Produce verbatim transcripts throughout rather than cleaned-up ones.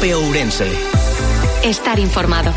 COPE Ourense. Estar informado.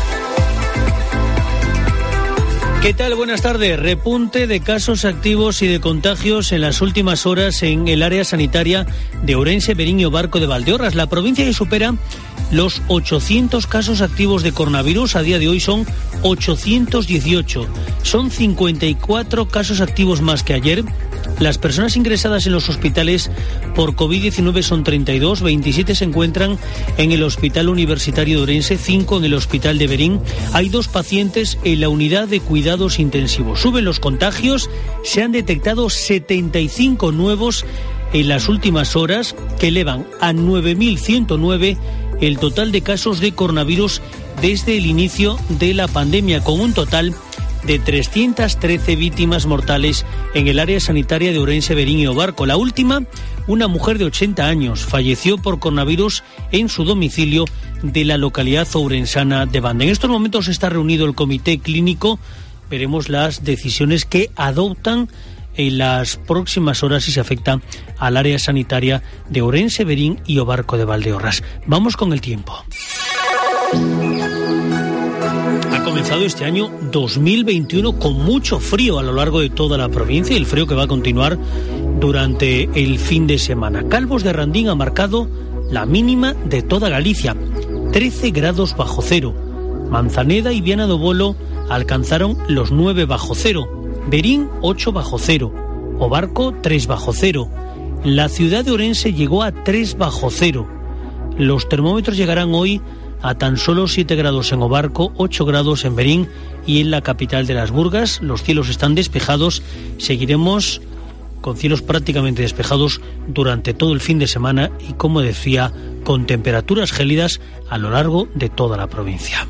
¿Qué tal? Buenas tardes. Repunte de casos activos y de contagios en las últimas horas en el área sanitaria de Ourense, Verín y Obarco de Valdeorras. La provincia que supera los ochocientos casos activos de coronavirus. A día de hoy son ochocientos dieciocho. Son cincuenta y cuatro casos activos más que ayer. Las personas ingresadas en los hospitales por covid diecinueve son treinta y dos, veintisiete se encuentran en el Hospital Universitario de Ourense, cinco en el Hospital de Verín. Hay dos pacientes en la unidad de cuidados intensivos. Suben los contagios, se han detectado setenta y cinco nuevos en las últimas horas, que elevan a nueve mil ciento nueve el total de casos de coronavirus desde el inicio de la pandemia, con un total de trescientas trece víctimas mortales en el área sanitaria de Ourense, Verín y Obarco. La última, una mujer de ochenta años, falleció por coronavirus en su domicilio de la localidad ourensana de Banda. En estos momentos está reunido el comité clínico. Veremos las decisiones que adoptan en las próximas horas si se afecta al área sanitaria de Ourense, Verín y Obarco de Valdeorras. Vamos con el tiempo. Ha comenzado este año dos mil veintiuno con mucho frío a lo largo de toda la provincia, y el frío que va a continuar durante el fin de semana. Calvos de Randín ha marcado la mínima de toda Galicia, trece grados bajo cero. Manzaneda y Viana do Bolo alcanzaron los nueve bajo cero. Verín, ocho bajo cero. Obarco, tres bajo cero. La ciudad de Ourense llegó a tres bajo cero. Los termómetros llegarán hoy a tan solo siete grados en Obarco, ocho grados en Verín y en la capital de las Burgas. Los cielos están despejados. Seguiremos con cielos prácticamente despejados durante todo el fin de semana y, como decía, con temperaturas gélidas a lo largo de toda la provincia.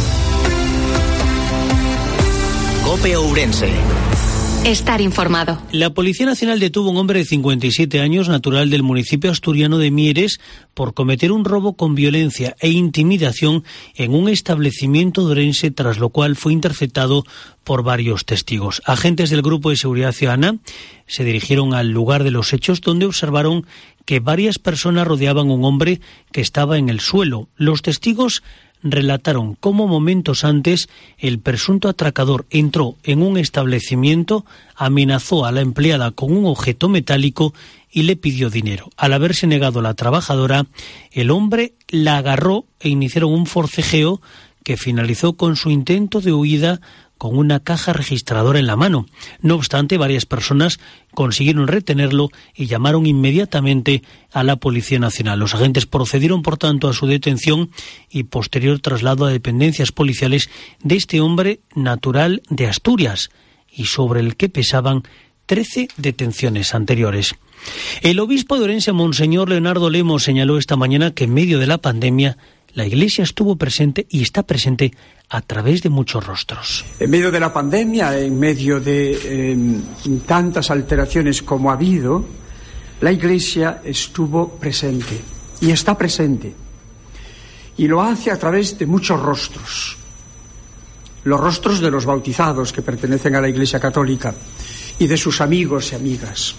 COPE Ourense. Estar informado. La Policía Nacional detuvo a un hombre de cincuenta y siete años, natural del municipio asturiano de Mieres, por cometer un robo con violencia e intimidación en un establecimiento de Ourense, tras lo cual fue interceptado por varios testigos. Agentes del Grupo de Seguridad Ciudadana se dirigieron al lugar de los hechos, donde observaron que varias personas rodeaban a un hombre que estaba en el suelo. Los testigos relataron cómo momentos antes el presunto atracador entró en un establecimiento, amenazó a la empleada con un objeto metálico y le pidió dinero. Al haberse negado la trabajadora, el hombre la agarró e iniciaron un forcejeo que finalizó con su intento de huida con una caja registradora en la mano. No obstante, varias personas consiguieron retenerlo y llamaron inmediatamente a la Policía Nacional. Los agentes procedieron, por tanto, a su detención y posterior traslado a dependencias policiales de este hombre natural de Asturias y sobre el que pesaban trece detenciones anteriores. El obispo de Ourense, Monseñor Leonardo Lemos, señaló esta mañana que en medio de la pandemia la Iglesia estuvo presente y está presente a través de muchos rostros. En medio de la pandemia, en medio de eh, tantas alteraciones como ha habido, la Iglesia estuvo presente y está presente. Y lo hace a través de muchos rostros. Los rostros de los bautizados que pertenecen a la Iglesia Católica y de sus amigos y amigas.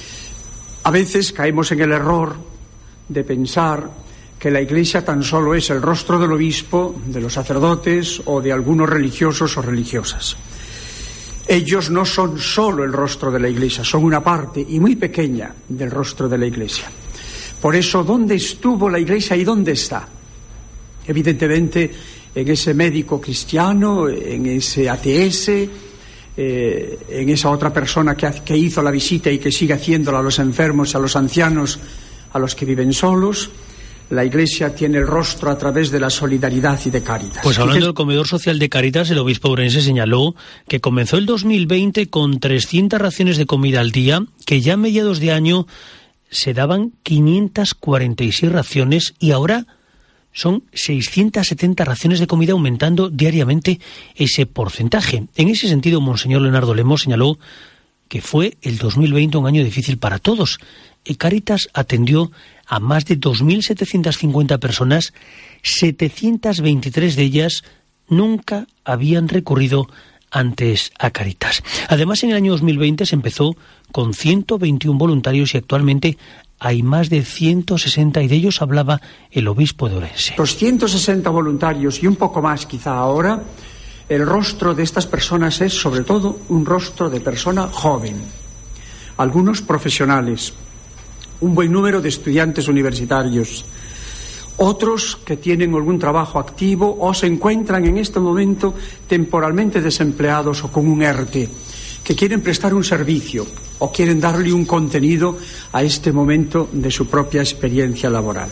A veces caemos en el error de pensar que la Iglesia tan solo es el rostro del obispo, de los sacerdotes o de algunos religiosos o religiosas. Ellos no son solo el rostro de la Iglesia, son una parte y muy pequeña del rostro de la Iglesia. Por eso, ¿dónde estuvo la Iglesia y dónde está? Evidentemente, en ese médico cristiano, en ese A T S, eh, en esa otra persona que, que hizo la visita y que sigue haciéndola a los enfermos, a los ancianos, a los que viven solos. La Iglesia tiene el rostro a través de la solidaridad y de Cáritas. Pues hablando del comedor social de Cáritas, el obispo ourense señaló que comenzó el dos mil veinte con trescientas raciones de comida al día, que ya a mediados de año se daban quinientas cuarenta y seis raciones y ahora son seiscientas setenta raciones de comida, aumentando diariamente ese porcentaje. En ese sentido, Monseñor Leonardo Lemos señaló que fue el dos mil veinte un año difícil para todos. Y Cáritas atendió a más de dos mil setecientas cincuenta personas, setecientas veintitrés de ellas nunca habían recurrido antes a Cáritas. Además, en el año dos mil veinte se empezó con ciento veintiún voluntarios y actualmente hay más de ciento sesenta y de ellos hablaba el obispo de Ourense. Los ciento sesenta voluntarios y un poco más quizá ahora, el rostro de estas personas es sobre todo un rostro de persona joven, algunos profesionales, un buen número de estudiantes universitarios, otros que tienen algún trabajo activo o se encuentran en este momento temporalmente desempleados o con un ERTE, que quieren prestar un servicio o quieren darle un contenido a este momento de su propia experiencia laboral.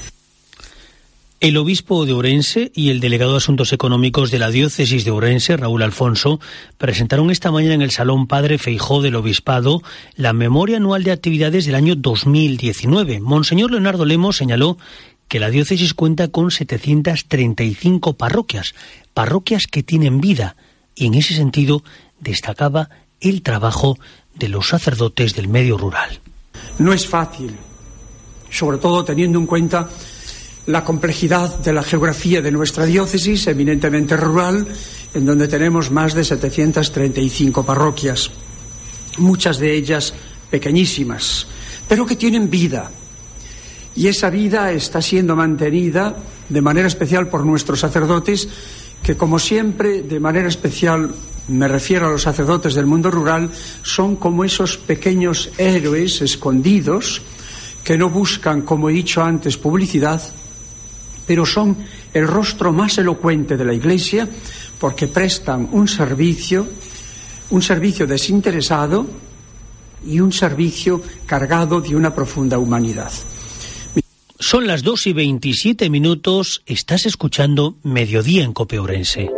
El obispo de Ourense y el delegado de Asuntos Económicos de la diócesis de Ourense, Raúl Alfonso, presentaron esta mañana en el Salón Padre Feijóo del Obispado la memoria anual de actividades del año dos mil diecinueve. Monseñor Leonardo Lemos señaló que la diócesis cuenta con setecientas treinta y cinco parroquias, parroquias que tienen vida, y en ese sentido destacaba el trabajo de los sacerdotes del medio rural. No es fácil, sobre todo teniendo en cuenta la complejidad de la geografía de nuestra diócesis, eminentemente rural, en donde tenemos más de setecientas treinta y cinco parroquias, muchas de ellas pequeñísimas, pero que tienen vida. Y esa vida está siendo mantenida de manera especial por nuestros sacerdotes, que como siempre, de manera especial, me refiero a los sacerdotes del mundo rural, son como esos pequeños héroes escondidos que no buscan, como he dicho antes, publicidad, pero son el rostro más elocuente de la Iglesia porque prestan un servicio, un servicio desinteresado y un servicio cargado de una profunda humanidad. Son las dos y veintisiete minutos, estás escuchando Mediodía en COPE Ourense.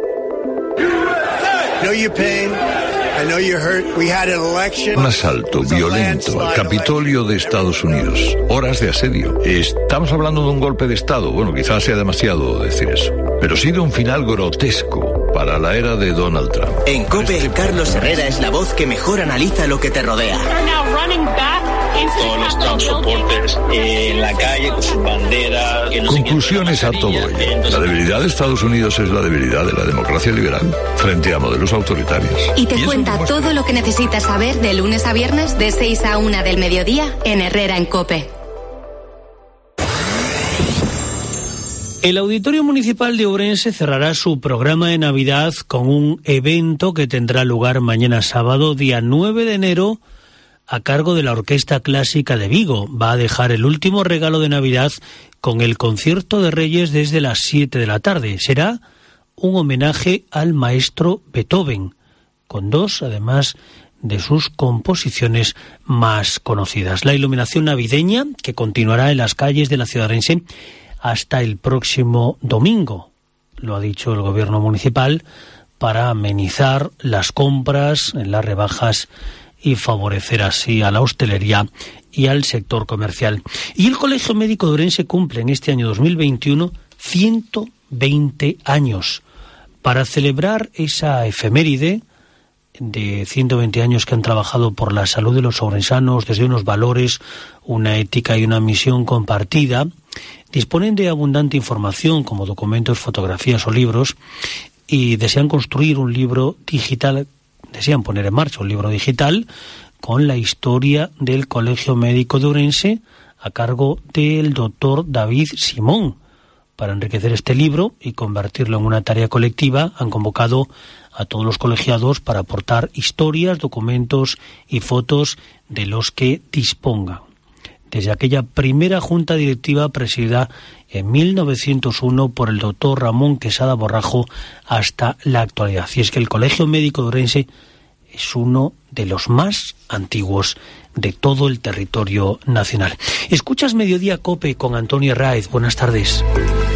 Un asalto violento al Capitolio de Estados Unidos. Horas de asedio. Estamos hablando de un golpe de Estado. Bueno, quizás sea demasiado decir eso. Pero sí de un final grotesco para la era de Donald Trump. En COPE, Carlos Herrera es la voz que mejor analiza lo que te rodea. Todos los Trump supporters en la calle con sus banderas. Conclusiones a todo ello. La debilidad de Estados Unidos es la debilidad de la democracia liberal frente a modelos autoritarios. Y te y cuenta todo lo que necesitas saber de lunes a viernes de seis a una del mediodía en Herrera en COPE. El Auditorio Municipal de Ourense cerrará su programa de Navidad con un evento que tendrá lugar mañana sábado, día nueve de enero, a cargo de la Orquesta Clásica de Vigo. Va a dejar el último regalo de Navidad con el concierto de Reyes desde las siete de la tarde. Será un homenaje al maestro Beethoven, con dos, además, de sus composiciones más conocidas. La iluminación navideña, que continuará en las calles de la ciudad ourense hasta el próximo domingo, lo ha dicho el gobierno municipal, para amenizar las compras, las rebajas y favorecer así a la hostelería y al sector comercial. Y el Colegio Médico de Ourense cumple en este año dos mil veintiuno ciento veinte años. Para celebrar esa efeméride de ciento veinte años que han trabajado por la salud de los ourensanos desde unos valores, una ética y una misión compartida, disponen de abundante información como documentos, fotografías o libros, y desean construir un libro digital, desean poner en marcha un libro digital con la historia del Colegio Médico de Ourense a cargo del doctor David Simón. Para enriquecer este libro y convertirlo en una tarea colectiva, han convocado a todos los colegiados para aportar historias, documentos y fotos de los que dispongan. Desde aquella primera junta directiva presidida en mil novecientos uno por el doctor Ramón Quesada Borrajo hasta la actualidad. Y es que el Colegio Médico de Ourense es uno de los más antiguos de todo el territorio nacional. Escuchas Mediodía COPE con Antonio Herráez. Buenas tardes.